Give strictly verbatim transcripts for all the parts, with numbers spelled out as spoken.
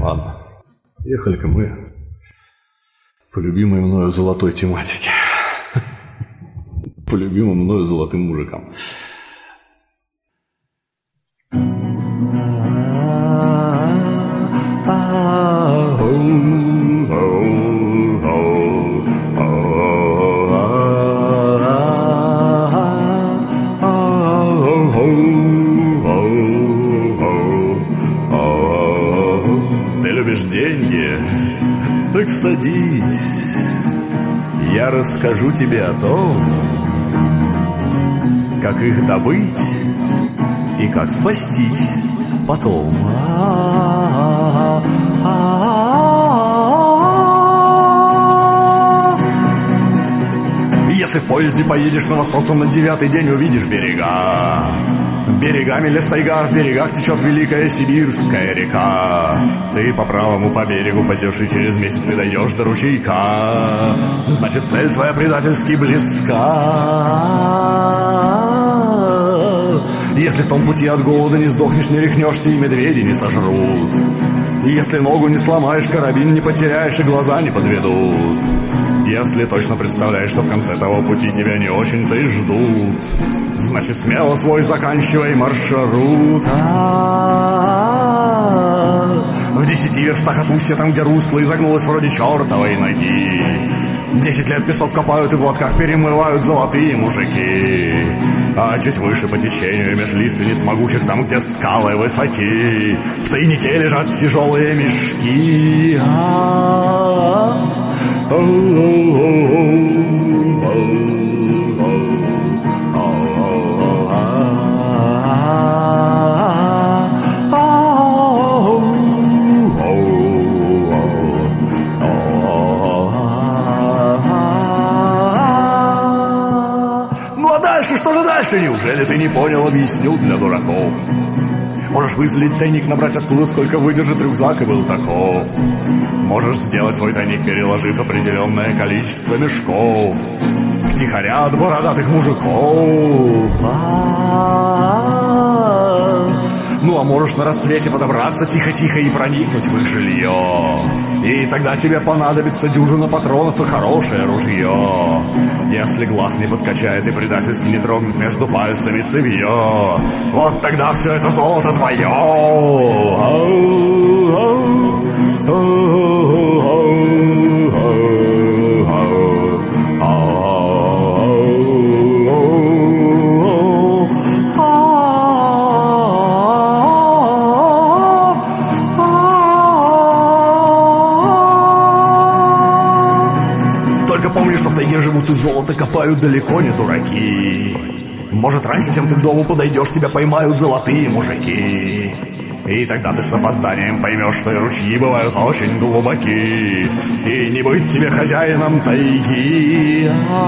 Ладно, ехали-ка мы по любимой мною золотой тематике. По любимым мною золотым мужикам. Ты любишь деньги? Так садись, я расскажу тебе о том, как их добыть и как спастись потом. Если в поезде поедешь на восток, то на девятый день увидишь берега. Берегами лес тайга, в берегах течет великая сибирская река. Ты по правому по берегу пойдешь, и через месяц ты дойдешь до ручейка. Значит, цель твоя предательски близка. Если в том пути от голода не сдохнешь, не рехнешься, и медведи не сожрут. И если ногу не сломаешь, карабин не потеряешь, и глаза не подведут. Если точно представляешь, что в конце того пути тебя не очень-то и ждут, значит, смело свой заканчивай маршрут. В десяти верстах от устья, там, где русло изогнулось вроде чертовой ноги, десять лет песок копают и в лодках перемывают золотые мужики. А чуть выше по течению меж лиственниц могучих, там, где скалы высоки, в тайнике лежат тяжелые мешки. Что же дальше? Неужели ты не понял? Объясню для дураков. Можешь вызволить тайник, набрать оттуда, сколько выдержит рюкзак, и был таков. Можешь сделать свой тайник, переложив определенное количество мешков втихаря от бородатых мужиков. Ну а можешь на рассвете подобраться тихо-тихо и проникнуть в их жилье. И тогда тебе понадобится дюжина патронов и хорошее ружье. Если глаз не подкачает и предательски не дрогнет между пальцами цевье, вот тогда все это золото твое. Помни, что в тайге живут и золото копают далеко не дураки. Может, раньше, чем ты к дому подойдешь, тебя поймают золотые мужики. И тогда ты с опозданием поймешь, что и ручьи бывают очень глубоки. И не быть тебе хозяином тайги.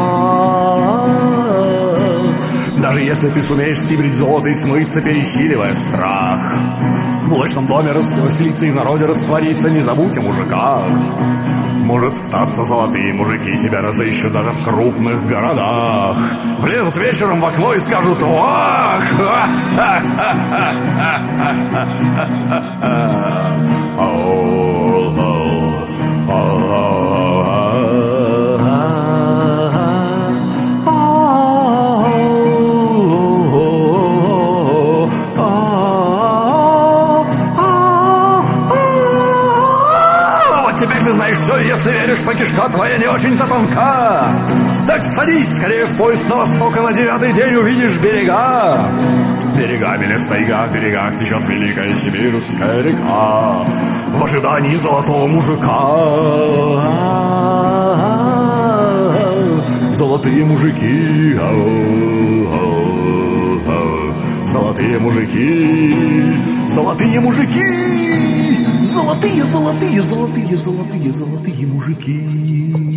Даже если ты сумеешь стибрить золото и смыться, пересиливая страх, в блочном доме расселиться и в народе раствориться, не забудь о мужиках. Может статься, золотые мужики тебя разыщут даже в крупных городах. Влезут вечером в окно и скажут: «Ах!» Теперь ты знаешь все, если веришь, что кишка твоя не очень-то тонка. Так садись скорее в поезд на восток, а на девятый день увидишь берега. Берегами лес тайга, в берегах течет великая сибирская река. В ожидании золотого мужика. Золотые мужики, золотые мужики, золотые мужики. Золотые, золотые, золотые, золотые, золотые мужики.